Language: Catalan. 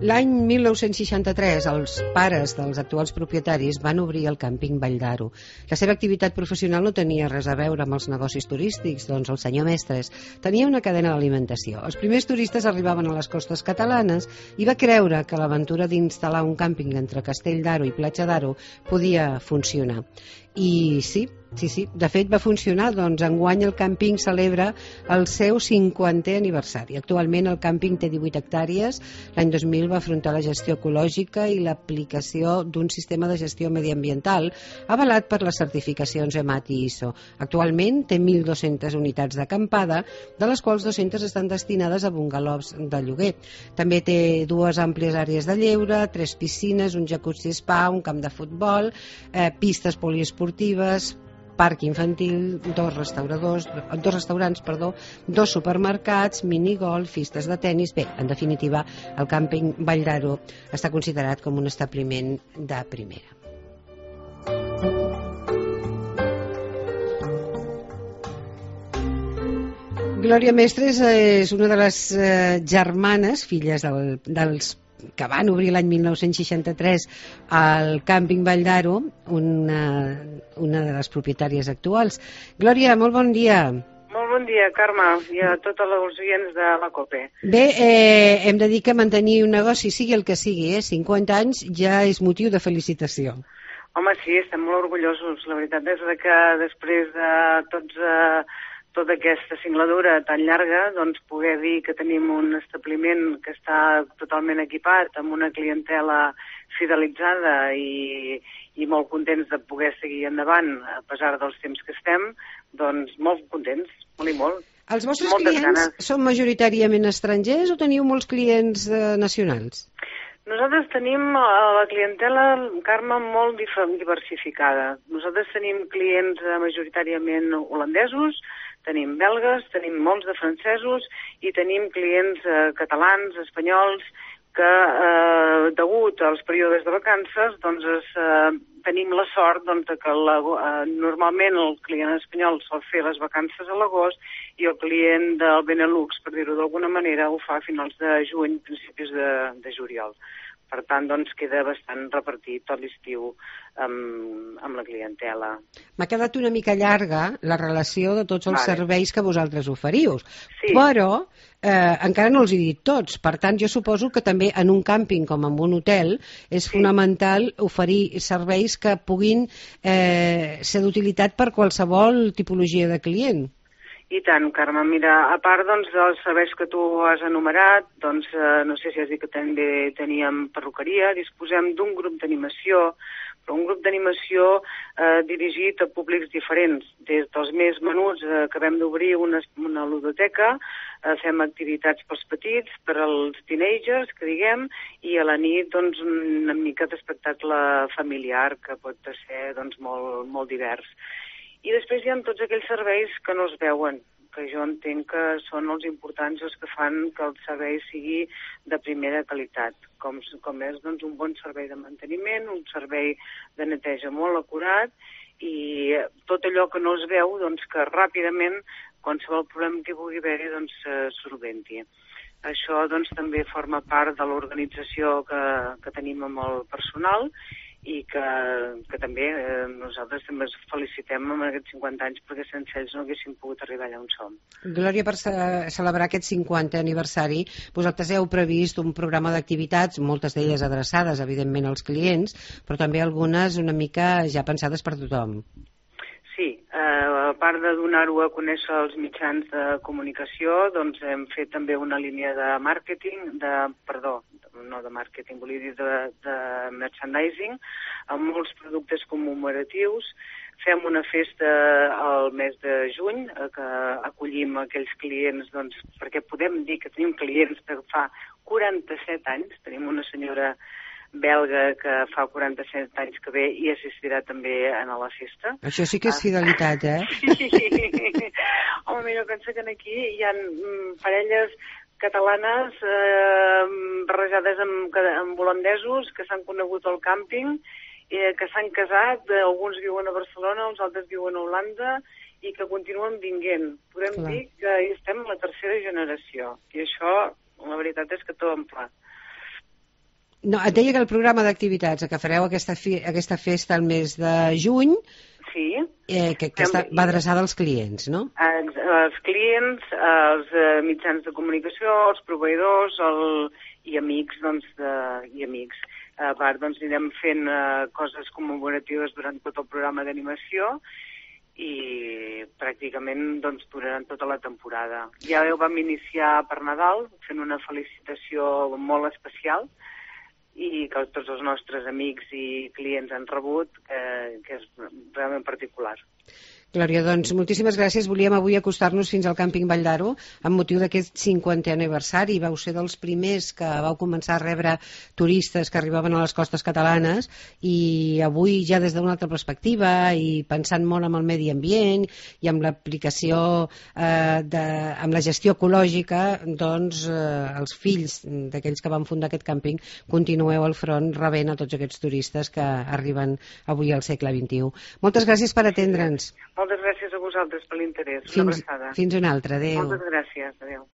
L'any 1963, els pares dels actuals propietaris van obrir el càmping Vall d'Aro. La seva activitat professional no tenia res a veure amb els negocis turístics, doncs el senyor Mestres tenia una cadena d'alimentació. Els primers turistes arribaven a les costes catalanes i va creure que l'aventura d'instal·lar un càmping entre Castell d'Aro i Platja d'Aro podia funcionar. I sí. De fet va funcionar, doncs enguany el càmping celebra el seu 50è aniversari. Actualment el càmping té 18 hectàrees. L'any 2000 va afrontar la gestió ecològica i l'aplicació d'un sistema de gestió mediambiental avalat per les certificacions EMAT i ISO. Actualment té 1.200 unitats d'acampada, de les quals 200 estan destinades a bungalows de lloguer. També té 2 àmplies àrees de lleure, 3 piscines, un jacuzzi spa, un camp de futbol, pistes poliesportives, parc infantil, 2 restaurants, 2 supermercats, minigolf, pistes de tennis. Bé, en definitiva, el càmping Vall d'Aro està considerat com un establiment de primera. Glòria Mestres és una de les germanes, filles dels que van obrir l'any 1963 al càmping Vall d'Aro, una de les propietàries actuals. Glòria, molt bon dia. Molt bon dia, Carme, i a tots els oients de la COPE. Bé, hem de dir que mantenir un negoci, sigui el que sigui, 50 anys ja és motiu de felicitació. Home, sí, estem molt orgullosos. La veritat és que després de tota aquesta singladura tan llarga, doncs poder dir que tenim un establiment que està totalment equipat, amb una clientela fidelitzada i molt contents de poder seguir endavant, a pesar dels temps que estem, doncs molt contents, molt i molt. Els vostres clients són majoritàriament estrangers o teniu molts clients nacionals? Nosaltres tenim la clientela, Carme, molt diversificada. Nosaltres tenim clients majoritàriament holandesos, tenim belgues, tenim molts de francesos i tenim clients catalans, espanyols, que degut als períodes de vacances doncs tenim la sort que normalment el client espanyol sol fer les vacances a l'agost i el client del Benelux, per dir-ho d'alguna manera, ho fa a finals de juny, principis de juliol. Per tant, doncs, queda bastant repartit tot l'estiu amb la clientela. M'ha quedat una mica llarga la relació de tots els serveis que vosaltres oferiu, sí. Però encara no els he dit tots. Per tant, jo suposo que també en un càmping com en un hotel és fonamental oferir serveis que puguin ser d'utilitat per qualsevol tipologia de client. I tant, Carme. Mira, a part dels serveis que tu has enumerat, doncs no sé si has dit que també teníem perruqueria, disposem d'un grup d'animació, però un grup d'animació dirigit a públics diferents. Des dels més menuts acabem d'obrir una ludoteca, fem activitats pels petits, per als teenagers, que diguem, i a la nit doncs una mica d'espectacle familiar que pot ser doncs molt divers. I després hi ha tots aquells serveis que no es veuen, que jo entenc que són els importants, els que fan que el servei sigui de primera qualitat, com és doncs, un bon servei de manteniment, un servei de neteja molt acurat i tot allò que no es veu, doncs, que ràpidament qualsevol problema que pugui haver-hi doncs, solventi. Això doncs, també forma part de l'organització que tenim amb el personal i que també nosaltres també ens felicitem amb aquests 50 anys perquè sense ells no haguéssim pogut arribar allà on som. Glòria, per celebrar aquest 50è aniversari, vosaltres heu previst un programa d'activitats, moltes d'elles adreçades, evidentment, als clients, però també algunes una mica ja pensades per tothom. Sí, a part de donar-ho a conèixer als mitjans de comunicació, doncs hem fet també una línia de màrqueting, volia dir de merchandising, amb molts productes commemoratius. Fem una festa al mes de juny, que acollim aquells clients, doncs, perquè podem dir que tenim clients que fa 47 anys, tenim una senyora belga que fa 47 anys que ve i assistirà també a la festa. Això sí que és fidelitat, Sí. Home, mira, pensa que aquí hi ha parelles catalanes barrejades amb holandesos que s'han conegut al càmping, que s'han casat, alguns viuen a Barcelona, els altres viuen a Holanda i que continuen vinguent. Podem dir que hi estem en la tercera generació i això, la veritat és que tot en pla. No, et deia que el programa d'activitats que fareu aquesta festa al mes de juny, Sí. que va adreçada als clients, no? Els clients, els mitjans de comunicació, els proveïdors i amics, doncs, i amics. A part, doncs, anirem fent coses commemoratives durant tot el programa d'animació i pràcticament doncs, duraran tota la temporada. Ja ho vam iniciar per Nadal, fent una felicitació molt especial i que tots els nostres amics i clients han rebut, que és realment particular. Glòria, doncs moltíssimes gràcies. Volíem avui acostar-nos fins al càmping Vall d'Aro amb motiu d'aquest 50è aniversari. Vau ser dels primers que vau començar a rebre turistes que arribaven a les costes catalanes i avui ja des d'una altra perspectiva i pensant molt en el medi ambient i amb l'aplicació amb la gestió ecològica, doncs els fills d'aquells que van fundar aquest càmping continueu al front rebent a tots aquests turistes que arriben avui al segle XXI. Moltes gràcies per atendre'ns. Moltes gràcies a vosaltres per l'interès. Una abraçada. Fins una altra. Adéu. Moltes gràcies. Adéu.